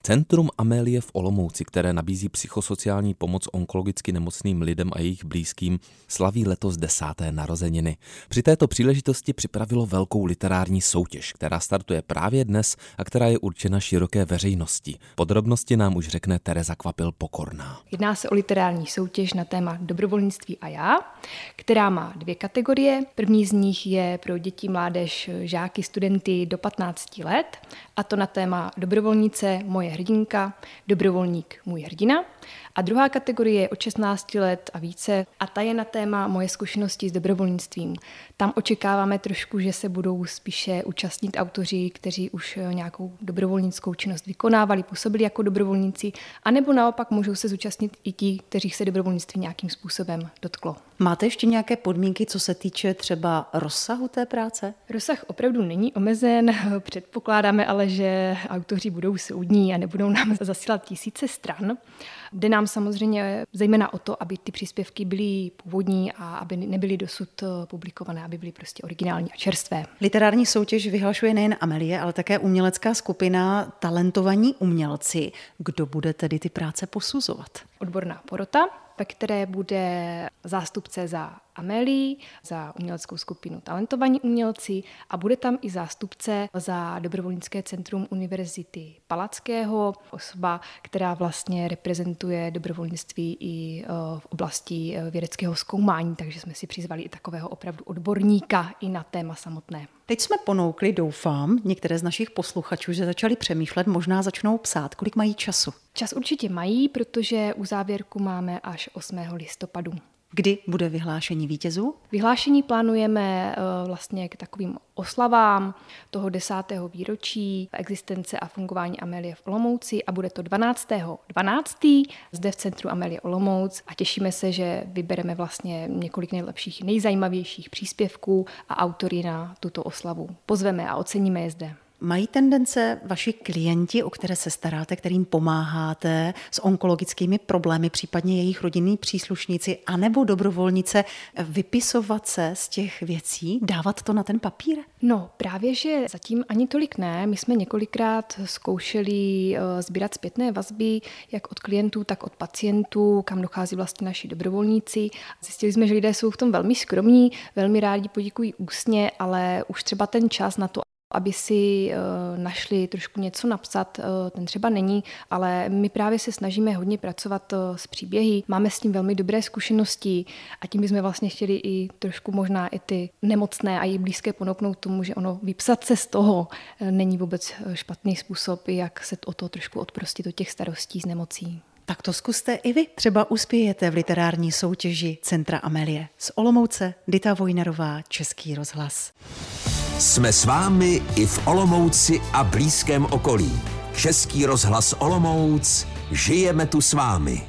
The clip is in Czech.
Centrum Amélie v Olomouci, které nabízí psychosociální pomoc onkologicky nemocným lidem a jejich blízkým, slaví letos 10. narozeniny. Při této příležitosti připravilo velkou literární soutěž, která startuje právě dnes a která je určena široké veřejnosti. Podrobnosti nám už řekne Tereza Kvapil-Pokorná. Jedná se o literární soutěž na téma dobrovolnictví a já, která má 2 kategorie. První z nich je pro děti, mládež, žáky, studenty do 15 let, a to na téma dobrovolnice moje hrdinka, dobrovolník můj hrdina. A druhá kategorie je od 16 let a více a ta je na téma moje zkušenosti s dobrovolnictvím. Tam očekáváme trošku, že se budou spíše účastnit autoři, kteří už nějakou dobrovolnickou činnost vykonávali, působili jako dobrovolníci, anebo naopak můžou se zúčastnit i ti, kteří se dobrovolnictví nějakým způsobem dotklo. Máte ještě nějaké podmínky, co se týče třeba rozsahu té práce? Rozsah opravdu není omezen, předpokládáme ale, že autoři budou soudní a nebudou nám zasílat tisíce stran. Jde nám samozřejmě zejména o to, aby ty příspěvky byly původní a aby nebyly dosud publikované, aby byly prostě originální a čerstvé. Literární soutěž vyhlašuje nejen Amélie, ale také umělecká skupina Talentovaní umělci. Kdo bude tedy ty práce posuzovat? Odborná porota, ve které bude zástupce za Amélii, za uměleckou skupinu Talentovaní umělci a bude tam i zástupce za dobrovolnické centrum Univerzity Palackého, osoba, která vlastně reprezentuje dobrovolnictví i v oblasti vědeckého zkoumání, takže jsme si přizvali i takového opravdu odborníka i na téma samotné. Teď jsme ponoukli, doufám, některé z našich posluchačů, že začali přemýšlet, možná začnou psát. Kolik mají času? Čas určitě mají, protože u závěrku máme až 8. listopadu. Kdy bude vyhlášení vítězů? Vyhlášení plánujeme vlastně k takovým oslavám toho 10. výročí existence a fungování Amélie v Olomouci a bude to 12.12. zde v centru Amélie Olomouc a těšíme se, že vybereme vlastně několik nejlepších, nejzajímavějších příspěvků a autory na tuto oslavu pozveme a oceníme je zde. Mají tendence vaši klienti, o které se staráte, kterým pomáháte s onkologickými problémy, případně jejich rodinní příslušníci, anebo dobrovolnice, vypisovat se z těch věcí, dávat to na ten papír? No, právě, že zatím ani tolik ne. My jsme několikrát zkoušeli sbírat zpětné vazby, jak od klientů, tak od pacientů, kam dochází vlastně naši dobrovolníci. Zjistili jsme, že lidé jsou v tom velmi skromní, velmi rádi poděkují ústně, ale už třeba ten čas na to, aby si našli trošku něco napsat, ten třeba není, ale my právě se snažíme hodně pracovat s příběhy, máme s tím velmi dobré zkušenosti a tím bychom vlastně chtěli i trošku možná i ty nemocné a jejich blízké ponouknout tomu, že ono vypsat se z toho není vůbec špatný způsob, jak se o to trošku odprostit od těch starostí z nemocí. Tak to zkuste i vy. Třeba uspějete v literární soutěži Centra Amélie. Z Olomouce Dita Vojnarová, Český rozhlas. Jsme s vámi i v Olomouci a blízkém okolí. Český rozhlas Olomouc, žijeme tu s vámi.